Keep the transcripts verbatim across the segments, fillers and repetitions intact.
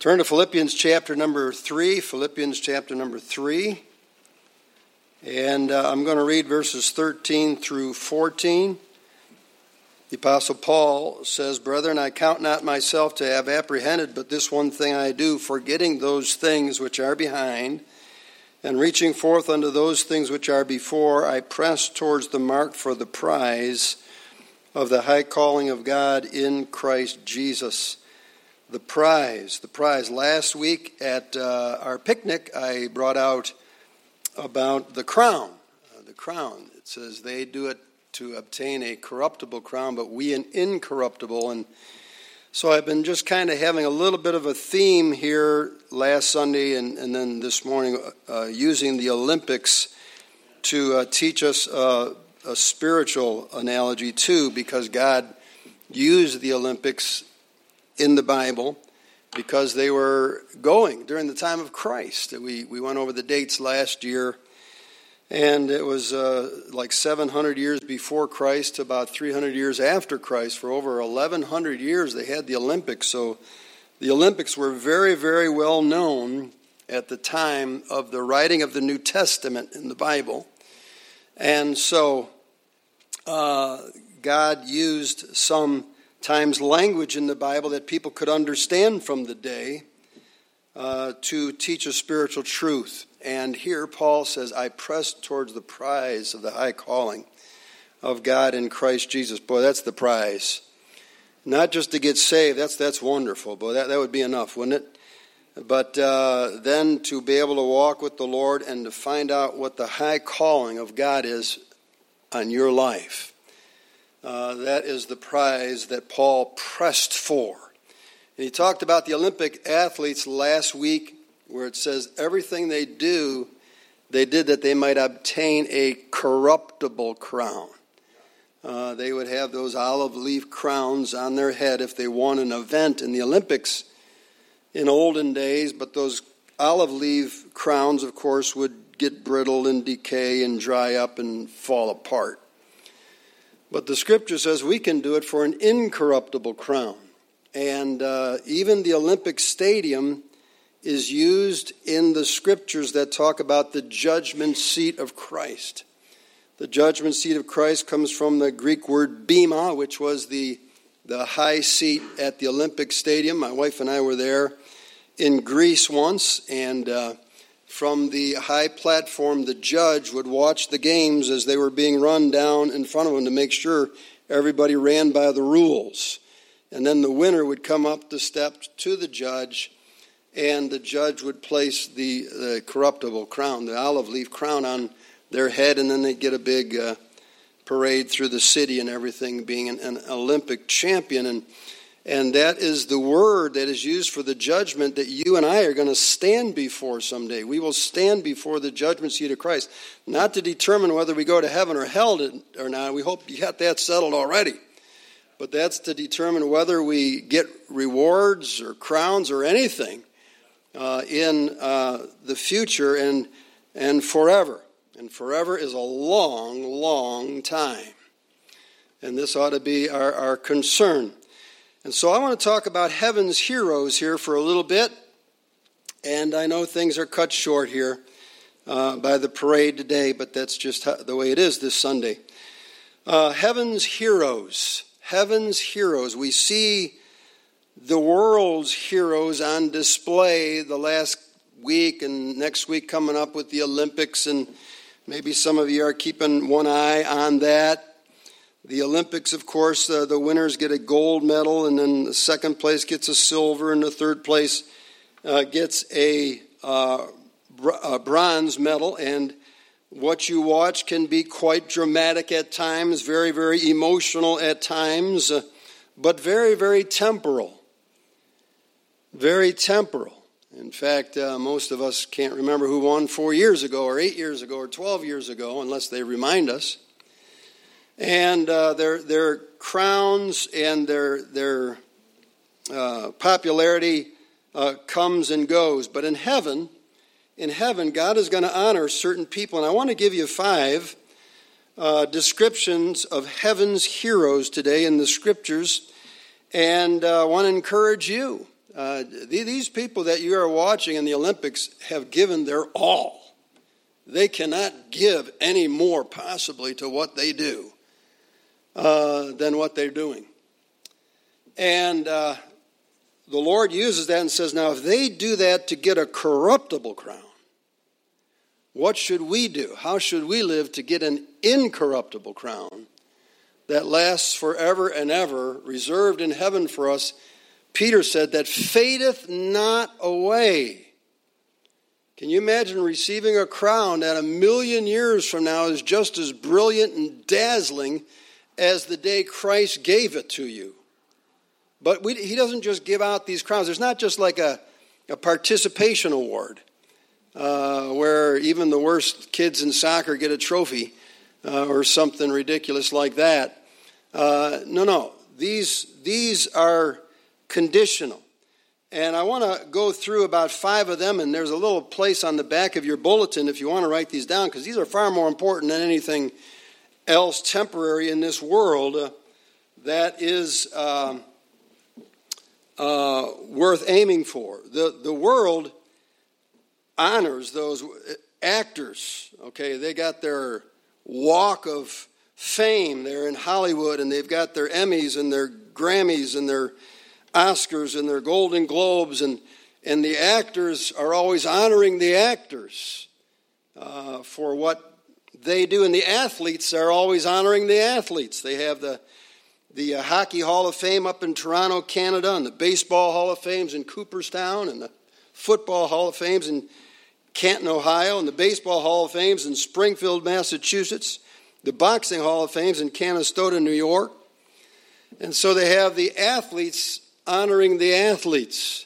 Turn to Philippians chapter number three, Philippians chapter number three. And uh, I'm going to read verses thirteen through fourteen. The Apostle Paul says, "Brethren, I count not myself to have apprehended, but this one thing I do, forgetting those things which are behind, and reaching forth unto those things which are before, I press towards the mark for the prize of the high calling of God in Christ Jesus." The prize, the prize. Last week at uh, our picnic, I brought out about the crown. Uh, the crown. It says they do it to obtain a corruptible crown, but we an incorruptible. And so I've been just kind of having a little bit of a theme here last Sunday and, and then this morning, uh, using the Olympics to uh, teach us uh, a spiritual analogy too, because God used the Olympics in the Bible because they were going during the time of Christ. We we went over the dates last year, and it was uh, like seven hundred years before Christ to about three hundred years after Christ. For over eleven hundred years they had the Olympics. So the Olympics were very, very well known at the time of the writing of the New Testament in the Bible. And so uh, God used some times language in the Bible that people could understand from the day uh, to teach a spiritual truth. And here Paul says, I press towards the prize of the high calling of God in Christ Jesus. Boy, that's the prize. Not just to get saved, that's that's wonderful. Boy, that, that would be enough, wouldn't it? But uh, then to be able to walk with the Lord and to find out what the high calling of God is on your life. Uh, that is the prize that Paul pressed for. And he talked about the Olympic athletes last week, where it says everything they do, they did that they might obtain a corruptible crown. Uh, they would have those olive leaf crowns on their head if they won an event in the Olympics in olden days, but those olive leaf crowns, of course, would get brittle and decay and dry up and fall apart. But the Scripture says we can do it for an incorruptible crown. And uh, even the Olympic Stadium is used in the Scriptures that talk about the judgment seat of Christ. The judgment seat of Christ comes from the Greek word bema, which was the, the high seat at the Olympic Stadium. My wife and I were there in Greece once, and uh, from the high platform, the judge would watch the games as they were being run down in front of him to make sure everybody ran by the rules. And then the winner would come up the steps to the judge, and the judge would place the, the corruptible crown, the olive leaf crown, on their head, and then they'd get a big uh, parade through the city and everything, being an, an Olympic champion. And And that is the word that is used for the judgment that you and I are going to stand before someday. We will stand before the judgment seat of Christ, not to determine whether we go to heaven or hell or not. We hope you got that settled already. But that's to determine whether we get rewards or crowns or anything uh, in uh, the future and and forever. And forever is a long, long time. And this ought to be our, our concern. And so I want to talk about heaven's heroes here for a little bit. And I know things are cut short here uh, by the parade today, but that's just how, the way it is this Sunday. Uh, heaven's heroes. Heaven's heroes. We see the world's heroes on display the last week and next week coming up with the Olympics. And maybe some of you are keeping one eye on that. The Olympics, of course, uh, the winners get a gold medal, and then the second place gets a silver, and the third place uh, gets a, uh, br- a bronze medal. And what you watch can be quite dramatic at times, very, very emotional at times, uh, but very, very temporal. Very temporal. In fact, uh, most of us can't remember who won four years ago, or eight years ago, or twelve years ago, unless they remind us. And uh, their their crowns and their their uh, popularity uh, comes and goes. But in heaven, in heaven, God is going to honor certain people. And I want to give you five uh, descriptions of heaven's heroes today in the Scriptures. And uh, I want to encourage you Uh, these people that you are watching in the Olympics have given their all. They cannot give any more possibly to what they do uh, than what they're doing. And uh, the Lord uses that and says, now if they do that to get a corruptible crown, what should we do? How should we live to get an incorruptible crown that lasts forever and ever, reserved in heaven for us? Peter said that fadeth not away. Can you imagine receiving a crown that a million years from now is just as brilliant and dazzling as the day Christ gave it to you? But we, he doesn't just give out these crowns. There's not just like a, a participation award uh, where even the worst kids in soccer get a trophy uh, or something ridiculous like that. Uh, no, no. These, these are conditional. And I want to go through about five of them, and there's a little place on the back of your bulletin if you want to write these down, because these are far more important than anything else temporary in this world uh, that is uh, uh, worth aiming for. The, the world honors those actors, okay? They got their walk of fame. They're in Hollywood, and they've got their Emmys and their Grammys and their Oscars and their Golden Globes, and, and the actors are always honoring the actors uh, for what they do, and the athletes are always honoring the athletes. They have the the uh, Hockey Hall of Fame up in Toronto, Canada, and the Baseball Hall of Fames in Cooperstown, and the Football Hall of Fames in Canton, Ohio, and the Baseball Hall of Fames in Springfield, Massachusetts, the Boxing Hall of Fames in Canastota, New York. And so they have the athletes honoring the athletes,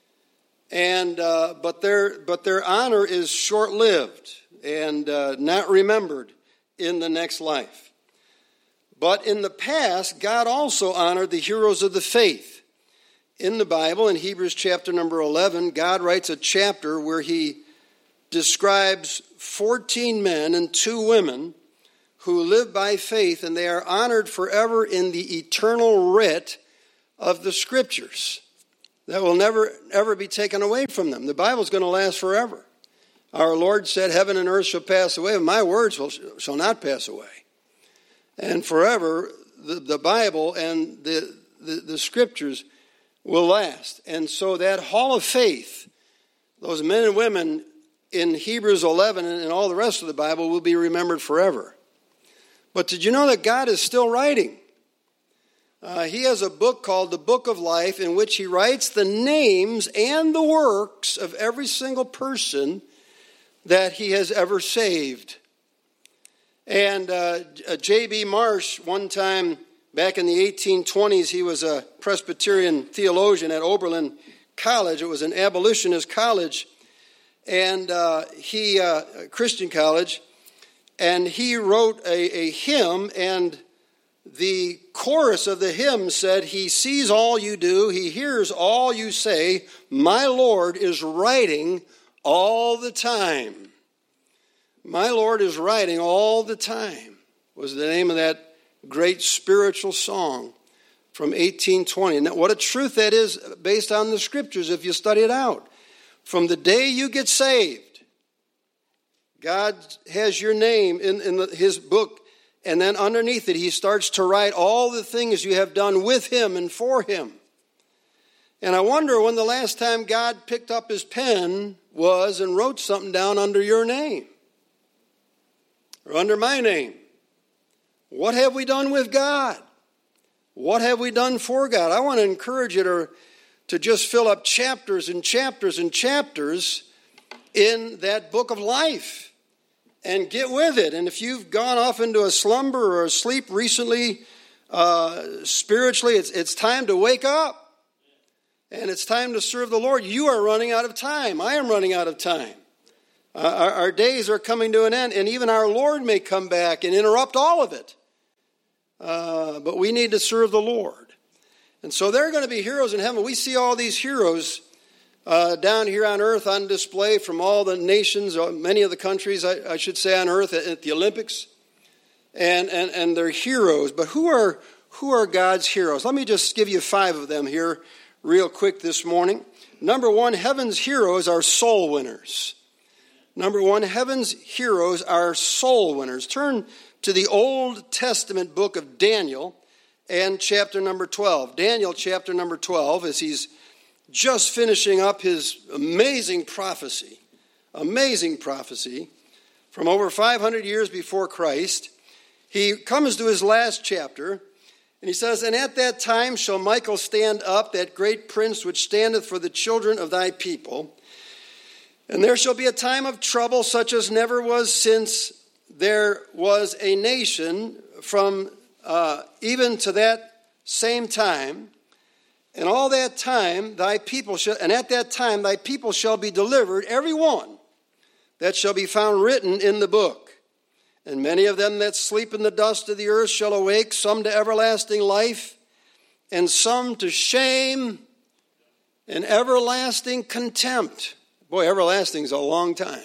and uh, but their but their honor is short-lived and uh, not remembered in the next life. But in the past, God also honored the heroes of the faith. In the Bible, in Hebrews chapter number eleven, God writes a chapter where he describes fourteen men and two women who live by faith, and they are honored forever in the eternal writ of the Scriptures that will never, ever be taken away from them. The Bible's going to last forever. Our Lord said, heaven and earth shall pass away, but my words will, shall not pass away. And forever, the, the Bible and the, the, the Scriptures will last. And so that hall of faith, those men and women in Hebrews eleven and all the rest of the Bible will be remembered forever. But did you know that God is still writing? Uh, he has a book called the Book of Life in which he writes the names and the works of every single person that he has ever saved. And uh, J B Marsh, one time back in the eighteen twenties, he was a Presbyterian theologian at Oberlin College. It was an abolitionist college, and uh, he, uh, Christian college, and he wrote a, a hymn, and the chorus of the hymn said, he sees all you do, he hears all you say, my Lord is writing all the time. My Lord is writing all the time was the name of that great spiritual song from eighteen twenty. And what a truth that is based on the Scriptures if you study it out. From the day you get saved, God has your name in, in the, his book. And then underneath it, he starts to write all the things you have done with him and for him. And I wonder when the last time God picked up his pen was and wrote something down under your name or under my name. What have we done with God? What have we done for God? I want to encourage you to, to just fill up chapters and chapters and chapters in that book of life. And get with it. And if you've gone off into a slumber or a sleep recently, uh, spiritually, it's, it's time to wake up. And it's time to serve the Lord. You are running out of time. I am running out of time. Uh, our, our days are coming to an end. And even our Lord may come back and interrupt all of it. Uh, but we need to serve the Lord. And so there are going to be heroes in heaven. We see all these heroes Uh, down here on earth on display from all the nations, many of the countries, I, I should say, on earth at, at the Olympics. And, and, and they're heroes. But who are, who are God's heroes? Let me just give you five of them here real quick this morning. Number one, heaven's heroes are soul winners. Number one, heaven's heroes are soul winners. Turn to the Old Testament book of Daniel and chapter number twelve. Daniel chapter number twelve, as he's just finishing up his amazing prophecy, amazing prophecy from over five hundred years before Christ. He comes to his last chapter, and he says, "And at that time shall Michael stand up, that great prince which standeth for the children of thy people. And there shall be a time of trouble such as never was since there was a nation from uh, even to that same time. And all that time thy people shall, and at that time thy people shall be delivered, every one that shall be found written in the book. And many of them that sleep in the dust of the earth shall awake, some to everlasting life, and some to shame and everlasting contempt." Boy, everlasting is a long time.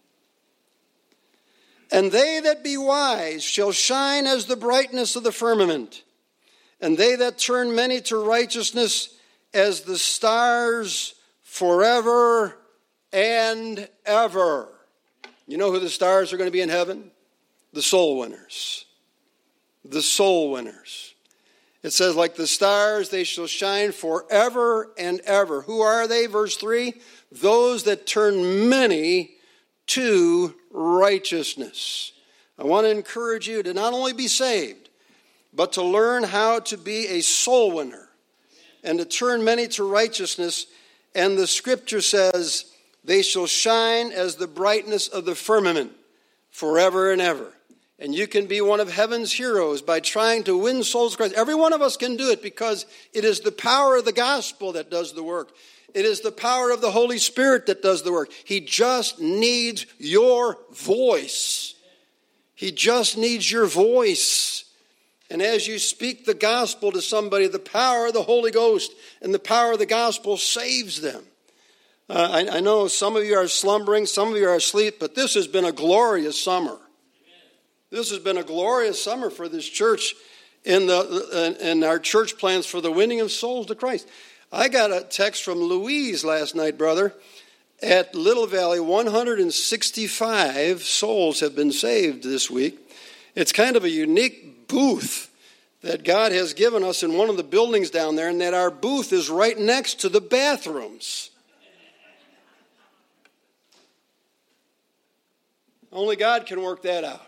"And they that be wise shall shine as the brightness of the firmament, and they that turn many to righteousness as the stars forever and ever." You know who the stars are going to be in heaven? The soul winners. The soul winners. It says, like the stars, they shall shine forever and ever. Who are they? Verse three, those that turn many to righteousness. I want to encourage you to not only be saved, but to learn how to be a soul winner and to turn many to righteousness. And the scripture says, they shall shine as the brightness of the firmament forever and ever. And you can be one of heaven's heroes by trying to win souls to Christ. Every one of us can do it because it is the power of the gospel that does the work. It is the power of the Holy Spirit that does the work. He just needs your voice. He just needs your voice. And as you speak the gospel to somebody, the power of the Holy Ghost and the power of the gospel saves them. Uh, I, I know some of you are slumbering, some of you are asleep, but this has been a glorious summer. This has been a glorious summer for this church in the in our church plans for the winning of souls to Christ. I got a text from Louise last night, brother. At Little Valley, one hundred sixty-five souls have been saved this week. It's kind of a unique booth that God has given us in one of the buildings down there, and that our booth is right next to the bathrooms. Only God can work that out.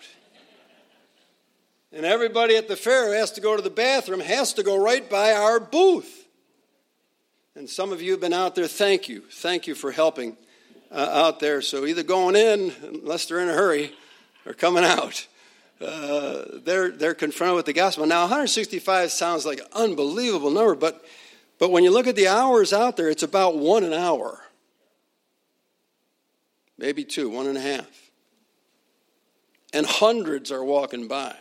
And everybody at the fair who has to go to the bathroom has to go right by our booth. And some of you have been out there. Thank you. Thank you for helping uh, out there. So either going in, unless they're in a hurry, or coming out. Uh, they're they're confronted with the gospel. Now, one hundred sixty-five sounds like an unbelievable number, but but when you look at the hours out there, it's about one an hour. Maybe two, one and a half. And hundreds are walking by.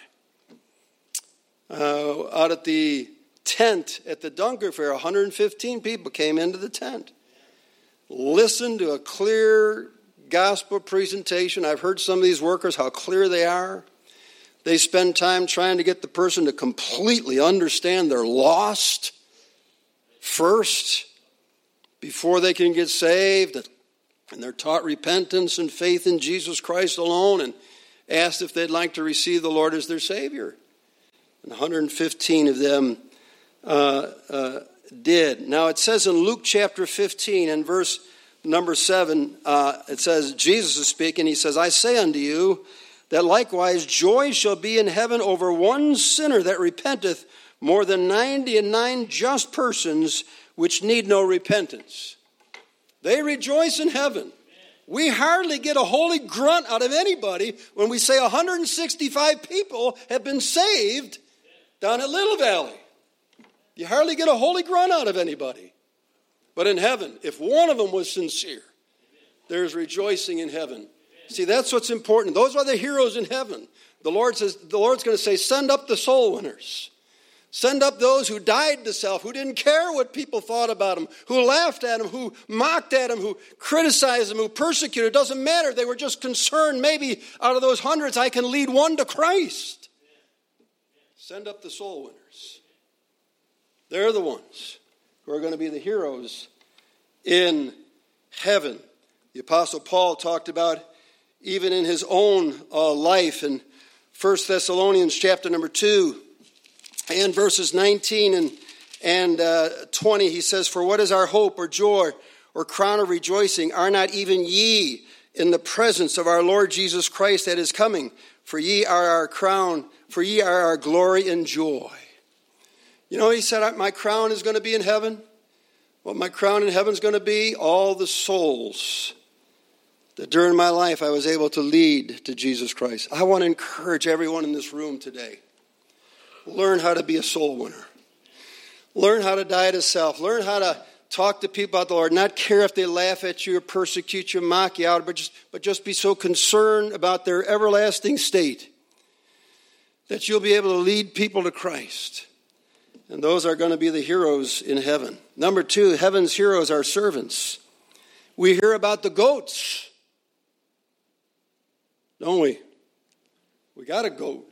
Uh, out at the tent at the Dunker Fair, one hundred fifteen people came into the tent. Listened to a clear gospel presentation. I've heard some of these workers, how clear they are. They spend time trying to get the person to completely understand they're lost first before they can get saved. And they're taught repentance and faith in Jesus Christ alone and asked if they'd like to receive the Lord as their Savior. And one hundred fifteen of them uh, uh, did. Now it says in Luke chapter fifteen and verse number seven, uh, it says, Jesus is speaking, he says, I say unto you, that likewise joy shall be in heaven over one sinner that repenteth more than ninety and nine just persons which need no repentance. They rejoice in heaven. We hardly get a holy grunt out of anybody when we say one hundred sixty-five people have been saved down at Little Valley. You hardly get a holy grunt out of anybody. But in heaven, if one of them was sincere, there's rejoicing in heaven. See, that's what's important. Those are the heroes in heaven. The Lord says, the Lord's going to say, send up the soul winners. Send up those who died to self, who didn't care what people thought about them, who laughed at them, who mocked at them, who criticized them, who persecuted. It doesn't matter. They were just concerned, maybe out of those hundreds, I can lead one to Christ. Send up the soul winners. They're the ones who are going to be the heroes in heaven. The Apostle Paul talked about even in his own uh, life in First Thessalonians chapter number two and verses nineteen and, and uh, twenty. He says, "For what is our hope or joy or crown of rejoicing? Are not even ye in the presence of our Lord Jesus Christ at his coming? For ye are our crown, for ye are our glory and joy." You know, he said, my crown is going to be in heaven. What my crown in heaven is going to be? All the souls that during my life I was able to lead to Jesus Christ. I want to encourage everyone in this room today. Learn how to be a soul winner. Learn how to die to self. Learn how to talk to people about the Lord. Not care if they laugh at you or persecute you, mock you out, but just, but just be so concerned about their everlasting state that you'll be able to lead people to Christ. And those are going to be the heroes in heaven. Number two, heaven's heroes are servants. We hear about the goats, don't we? We got a goat.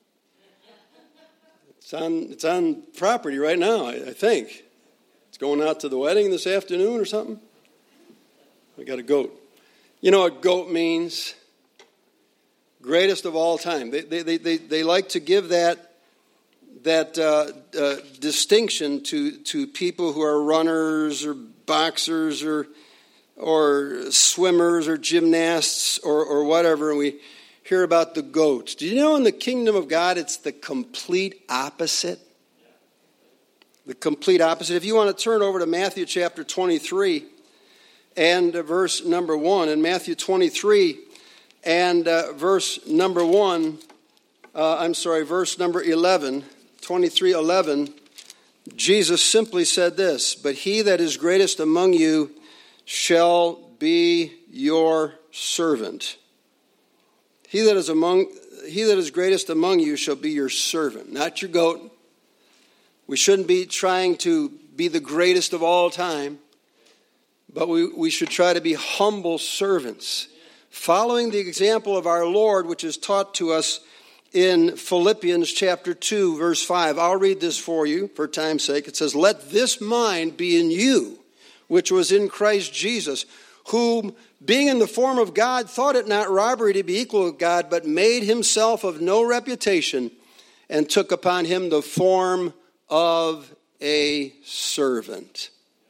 It's on, it's on property right now, I, I think. It's going out to the wedding this afternoon or something. We got a goat. You know what goat means? Greatest of all time. They, they, they, they, they like to give that that uh, uh, distinction to, to people who are runners or boxers or or swimmers or gymnasts or, or whatever, and we hear about the goats. Do you know in the kingdom of God it's the complete opposite? The complete opposite. If you want to turn over to Matthew chapter twenty-three and verse number one, in Matthew twenty-three and uh, verse number one, uh, I'm sorry, verse number eleven, twenty-three eleven, Jesus simply said this, "But he that is greatest among you shall be your servant. He that is among he that is greatest among you shall be your servant," not your goat. We shouldn't be trying to be the greatest of all time, but we, we should try to be humble servants, following the example of our Lord, which is taught to us in Philippians chapter two, verse five. I'll read this for you for time's sake. It says, "Let this mind be in you, which was in Christ Jesus, whom, being in the form of God, thought it not robbery to be equal with God, but made himself of no reputation, and took upon him the form of a servant,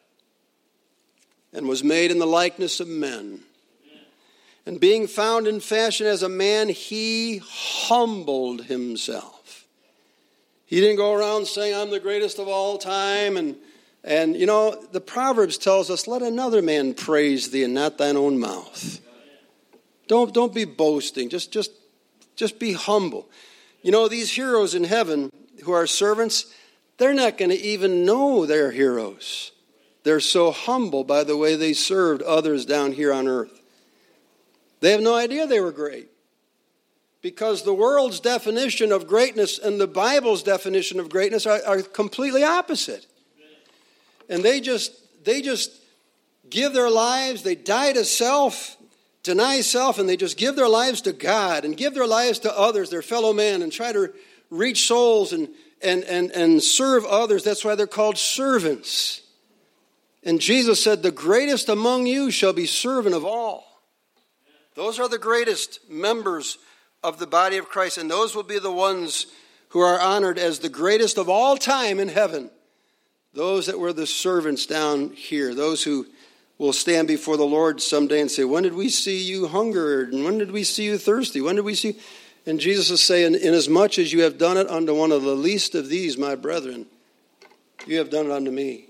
and was made in the likeness of men. And being found in fashion as a man, he humbled himself." He didn't go around saying, "I'm the greatest of all time." And, and you know, the Proverbs tells us, "Let another man praise thee and not thine own mouth." Don't, don't be boasting. Just, just, just be humble. You know, these heroes in heaven who are servants, they're not going to even know they're heroes. They're so humble by the way they served others down here on earth. They have no idea they were great. Because the world's definition of greatness and the Bible's definition of greatness are, are completely opposite. And they just they just give their lives, they die to self, deny self, and they just give their lives to God and give their lives to others, their fellow man, and try to reach souls and and and, and serve others. That's why they're called servants. And Jesus said, "The greatest among you shall be servant of all." Those are the greatest members of the body of Christ, and those will be the ones who are honored as the greatest of all time in heaven. Those that were the servants down here, those who will stand before the Lord someday and say, "When did we see you hungered? And when did we see you thirsty? When did we see you?" And Jesus is saying, "Inasmuch as you have done it unto one of the least of these, my brethren, you have done it unto me."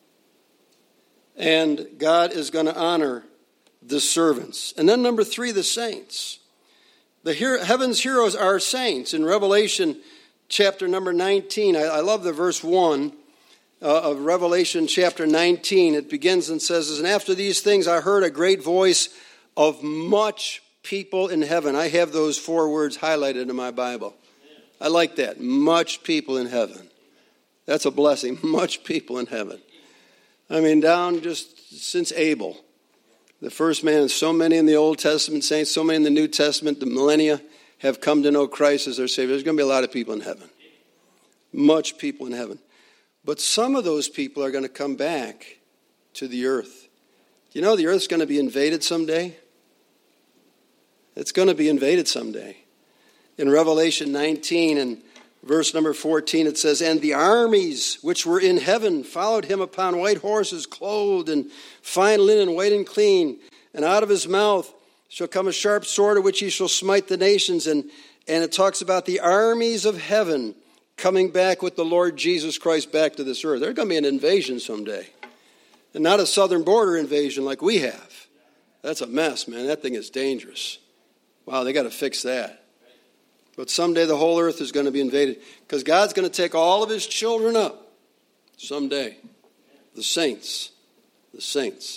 And God is going to honor the servants. And then number three, the saints. The hero, heaven's heroes are saints. In Revelation chapter number nineteen, I, I love the verse one uh, of Revelation chapter nineteen. It begins and says, "And after these things I heard a great voice of much people in heaven." I have those four words highlighted in my Bible. I like that. Much people in heaven. That's a blessing. Much people in heaven. I mean, down just since Abel. The first man, so many in the Old Testament saints, so many in the New Testament, the millennia have come to know Christ as their Savior. There's going to be a lot of people in heaven. Much people in heaven. But some of those people are going to come back to the earth. You know the earth's going to be invaded someday? It's going to be invaded someday. In Revelation nineteen and verse number fourteen, it says, "And the armies which were in heaven followed him upon white horses, clothed in fine linen, white and clean. And out of his mouth shall come a sharp sword, of which he shall smite the nations." And, and it talks about the armies of heaven coming back with the Lord Jesus Christ back to this earth. There's going to be an invasion someday. And not a southern border invasion like we have. That's a mess, man. That thing is dangerous. Wow, they got to fix that. But someday the whole earth is going to be invaded because God's going to take all of his children up someday. The saints. The saints.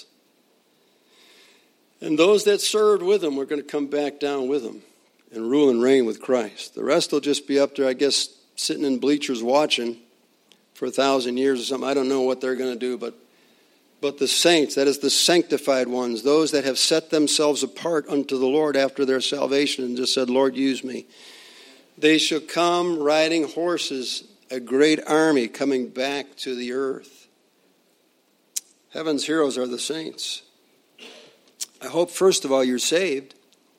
And those that served with him are going to come back down with him and rule and reign with Christ. The rest will just be up there, I guess, sitting in bleachers watching for a thousand years or something. I don't know what they're going to do, but But the saints, that is the sanctified ones, those that have set themselves apart unto the Lord after their salvation and just said, "Lord, use me." They shall come riding horses, a great army coming back to the earth. Heaven's heroes are the saints. I hope, first of all, you're saved,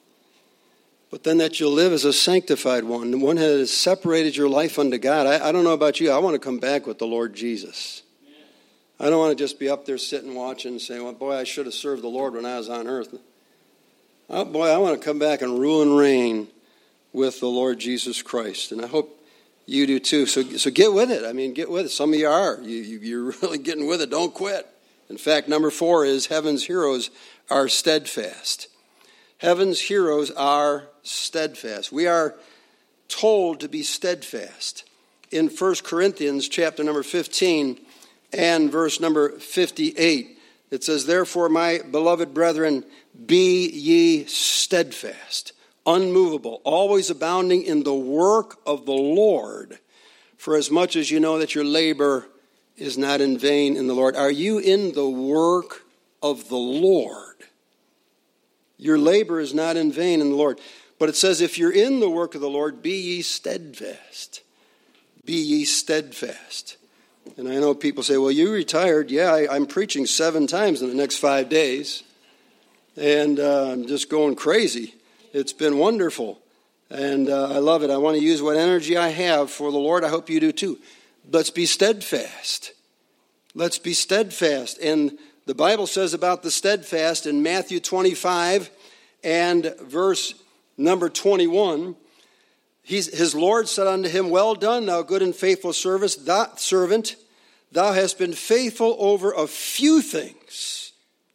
but then that you'll live as a sanctified one, the one that has separated your life unto God. I, I don't know about you. I want to come back with the Lord Jesus. I don't want to just be up there sitting watching and saying, "Well, boy, I should have served the Lord when I was on earth." Oh, boy, I want to come back and rule and reign with the Lord Jesus Christ. And I hope you do too. So so get with it. I mean, get with it. Some of you are. You, you, you're really getting with it. Don't quit. In fact, number four is heaven's heroes are steadfast. Heaven's heroes are steadfast. We are told to be steadfast. In First Corinthians chapter number fifteen, and verse number fifty-eight, it says, "Therefore, my beloved brethren, be ye steadfast, unmovable, always abounding in the work of the Lord, for as much as you know that your labor is not in vain in the Lord." Are you in the work of the Lord? Your labor is not in vain in the Lord. But it says, if you're in the work of the Lord, be ye steadfast. Be ye steadfast. And I know people say, "Well, you retired." Yeah, I, I'm preaching seven times in the next five days. And uh, I'm just going crazy. It's been wonderful. And uh, I love it. I want to use what energy I have for the Lord. I hope you do too. Let's be steadfast. Let's be steadfast. And the Bible says about the steadfast in Matthew twenty-five and verse number twenty-one, He's, his Lord said unto him, "Well done, thou good and faithful service, thou, servant. Thou hast been faithful over a few things.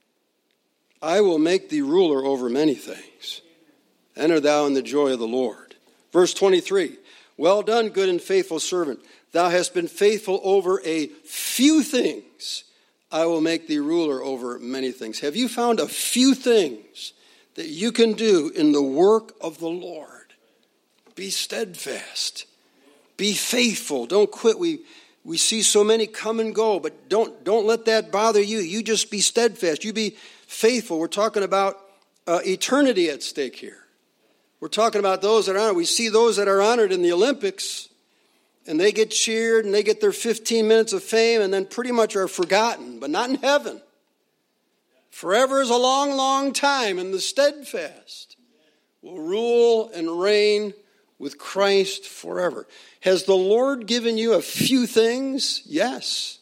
I will make thee ruler over many things. Enter thou in the joy of the Lord." Verse twenty-three, "Well done, good and faithful servant. Thou hast been faithful over a few things. I will make thee ruler over many things." Have you found a few things that you can do in the work of the Lord? Be steadfast. Be faithful. Don't quit. We we see so many come and go, but don't don't let that bother you. You just be steadfast. You be faithful. We're talking about uh, eternity at stake here. We're talking about those that are honored. We see those that are honored in the Olympics, and they get cheered, and they get their fifteen minutes of fame, and then pretty much are forgotten, but not in heaven. Forever is a long, long time, and the steadfast will rule and reign with Christ forever. Has the Lord given you a few things? Yes.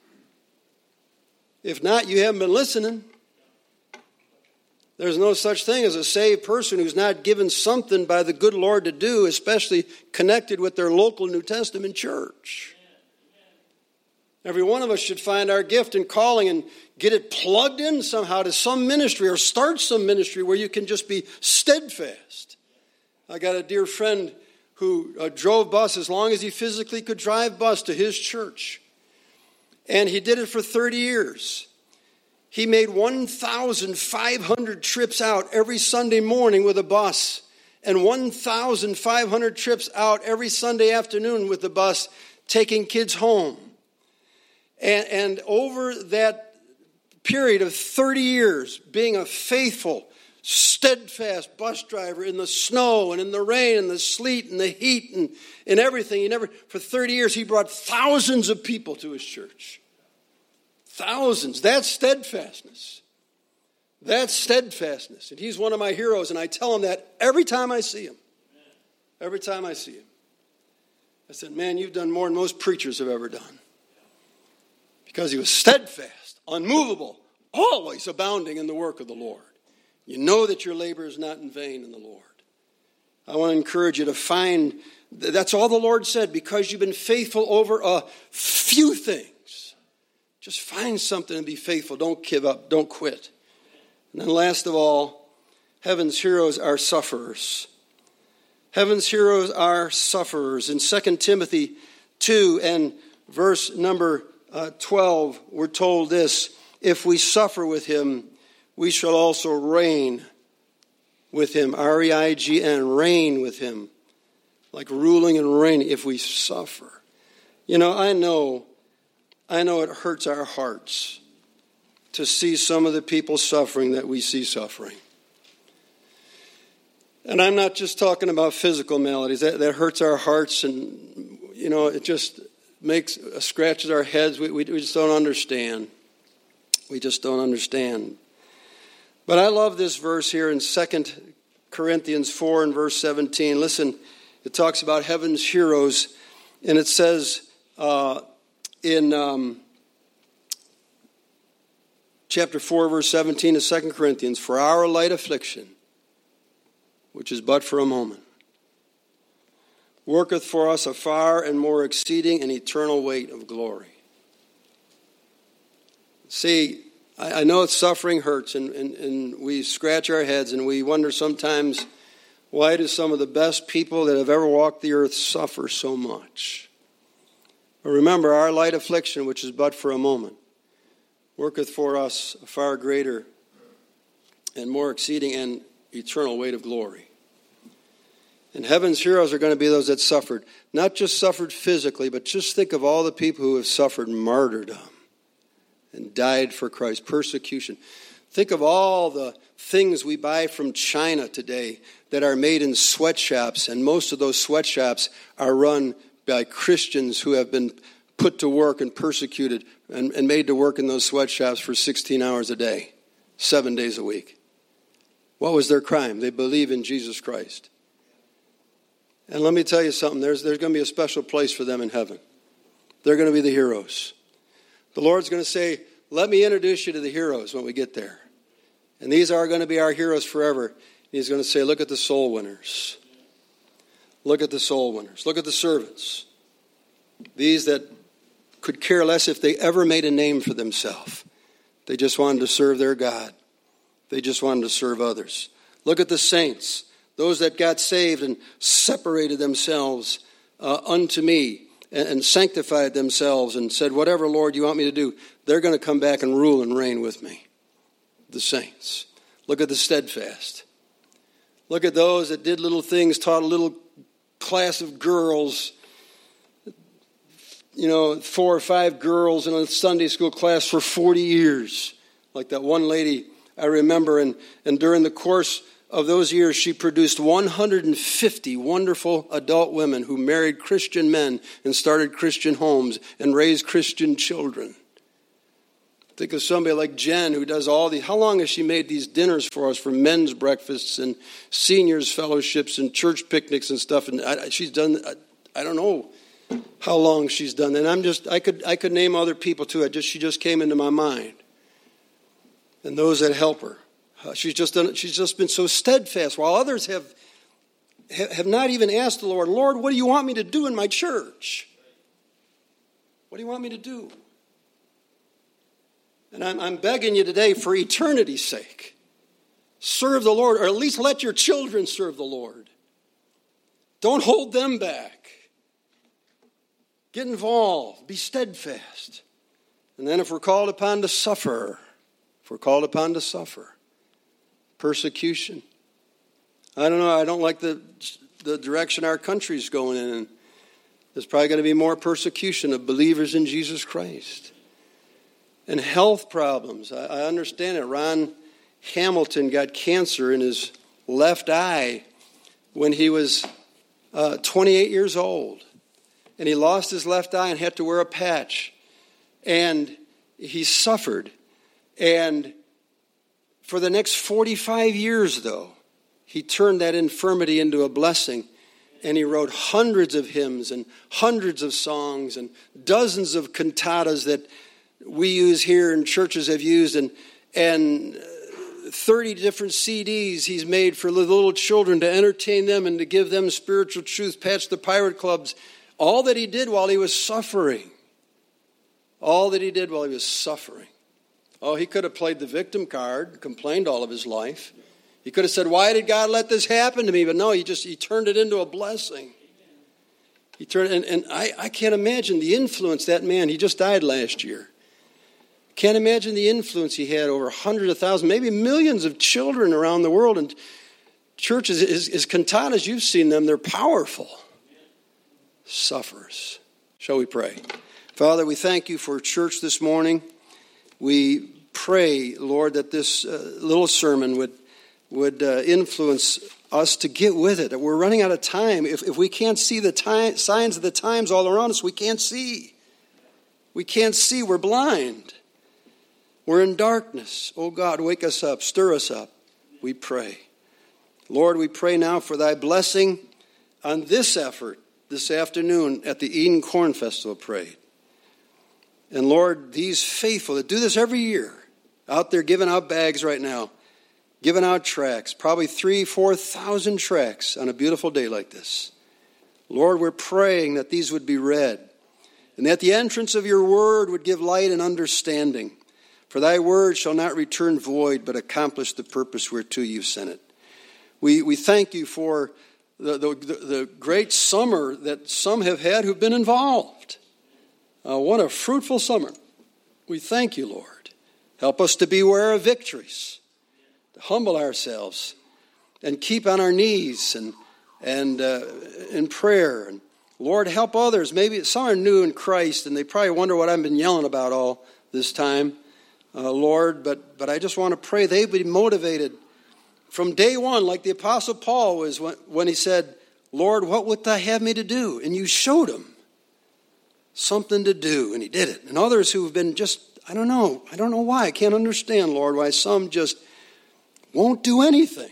If not, you haven't been listening. There's no such thing as a saved person who's not given something by the good Lord to do, especially connected with their local New Testament church. Every one of us should find our gift and calling and get it plugged in somehow to some ministry or start some ministry where you can just be steadfast. I got a dear friend who uh, drove bus as long as he physically could drive bus to his church. And he did it for thirty years. He made one thousand five hundred trips out every Sunday morning with a bus and one thousand five hundred trips out every Sunday afternoon with the bus, taking kids home. And, and over that period of thirty years, being a faithful, steadfast bus driver in the snow and in the rain and the sleet and the heat and, and everything. He never, for thirty years, he brought thousands of people to his church. Thousands. That's steadfastness. That's steadfastness. And he's one of my heroes, and I tell him that every time I see him. Every time I see him. I said, man, you've done more than most preachers have ever done. Because he was steadfast, unmovable, always abounding in the work of the Lord. You know that your labor is not in vain in the Lord. I want to encourage you to find, that's all the Lord said, because you've been faithful over a few things. Just find something and be faithful. Don't give up. Don't quit. And then last of all, heaven's heroes are sufferers. Heaven's heroes are sufferers. In Second Timothy two and verse number uh, twelve, we're told this, if we suffer with him, we shall also reign with him. R E I G N, reign with him. Like ruling and reigning if we suffer. You know, I know, I know it hurts our hearts to see some of the people suffering that we see suffering. And I'm not just talking about physical maladies. That, that hurts our hearts, and, you know, it just makes, uh, scratches our heads. We, we, we just don't understand. We just don't understand. But I love this verse here in Second Corinthians four and verse seventeen. Listen, it talks about heaven's heroes, and it says uh, in um, chapter four, verse seventeen of Second Corinthians, for our light affliction, which is but for a moment, worketh for us a far and more exceeding and eternal weight of glory. See, I, I know suffering hurts, and, and, and we scratch our heads, and we wonder sometimes, why do some of the best people that have ever walked the earth suffer so much? But remember, our light affliction, which is but for a moment, worketh for us a far greater and more exceeding and eternal weight of glory. And heaven's heroes are going to be those that suffered. Not just suffered physically, but just think of all the people who have suffered martyrdom and died for Christ, persecution. Think of all the things we buy from China today that are made in sweatshops, and most of those sweatshops are run by Christians who have been put to work and persecuted and, and made to work in those sweatshops for sixteen hours a day, seven days a week. What was their crime? They believe in Jesus Christ. And let me tell you something, there's, there's going to be a special place for them in heaven. They're going to be the heroes. The Lord's going to say, let me introduce you to the heroes when we get there. And these are going to be our heroes forever. He's going to say, look at the soul winners. Look at the soul winners. Look at the servants. These that could care less if they ever made a name for themselves. They just wanted to serve their God. They just wanted to serve others. Look at the saints. Those that got saved and separated themselves uh, unto me and, and sanctified themselves and said, whatever, Lord, you want me to do, they're going to come back and rule and reign with me. The saints. Look at the steadfast. Look at those that did little things, taught a little class of girls, you know, four or five girls in a Sunday school class for forty years. Like that one lady I remember, and, and during the course of those years, she produced one hundred fifty wonderful adult women who married Christian men and started Christian homes and raised Christian children. Think of somebody like Jen who does all these. How long has she made these dinners for us for men's breakfasts and seniors fellowships and church picnics and stuff? And I, she's done, I, I don't know how long she's done that. And I'm just, I could, I could name other people too. I just, she just came into my mind. And those that help her. Uh, she's just done, she's just been so steadfast, while others have have not even asked the Lord, Lord, what do you want me to do in my church? What do you want me to do? And I'm, I'm begging you today, for eternity's sake, serve the Lord, or at least let your children serve the Lord. Don't hold them back. Get involved. Be steadfast. And then if we're called upon to suffer, if we're called upon to suffer, persecution. I don't know. I don't like the the direction our country's going in. And there's probably going to be more persecution of believers in Jesus Christ. And health problems. I, I understand it. Ron Hamilton got cancer in his left eye when he was uh, twenty-eight years old. And he lost his left eye and had to wear a patch. And he suffered. And for the next forty-five years, though, he turned that infirmity into a blessing. And he wrote hundreds of hymns and hundreds of songs and dozens of cantatas that we use here and churches have used. And, and thirty different C Ds he's made for little children to entertain them and to give them spiritual truth. Patch the Pirate Clubs. All that he did while he was suffering. All that he did while he was suffering. Oh, he could have played the victim card, complained all of his life. He could have said, why did God let this happen to me? But no, he just he turned it into a blessing. He turned, and, and I, I can't imagine the influence that man, he just died last year. Can't imagine the influence he had over hundreds of thousands, maybe millions of children around the world. And churches, his, his cantatas, you've seen them, they're powerful. Suffers. Shall we pray? Father, we thank you for church this morning. We pray, Lord, that this uh, little sermon would would uh, influence us to get with it. We're running out of time. If, if we can't see the time, signs of the times all around us, we can't see. We can't see. We're blind. We're in darkness. Oh God, wake us up. Stir us up. We pray. Lord, we pray now for thy blessing on this effort this afternoon at the Eden Corn Festival Parade. And Lord, these faithful that do this every year, out there giving out bags right now, giving out tracts, probably three, four thousand tracts on a beautiful day like this. Lord, we're praying that these would be read, and that the entrance of your word would give light and understanding. For thy word shall not return void, but accomplish the purpose whereto you've sent it. We we thank you for the, the, the great summer that some have had who've been involved. Uh, what a fruitful summer. We thank you, Lord. Help us to beware of victories, to humble ourselves, and keep on our knees and and uh, in prayer. And Lord, help others. Maybe some are new in Christ, and they probably wonder what I've been yelling about all this time, uh, Lord. But but I just want to pray they be motivated from day one, like the Apostle Paul was when, when he said, Lord, what would thou have me to do? And you showed him something to do, and he did it. And others who have been just, I don't know, I don't know why. I can't understand, Lord, why some just won't do anything.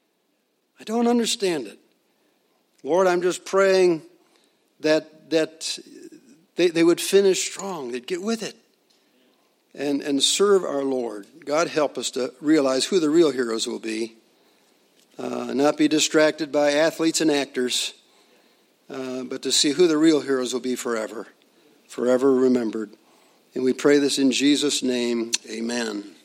I don't understand it. Lord, I'm just praying that that they, they would finish strong, they'd get with it, and, and serve our Lord. God, help us to realize who the real heroes will be, uh, not be distracted by athletes and actors, uh, but to see who the real heroes will be forever, forever remembered. And we pray this in Jesus' name, amen.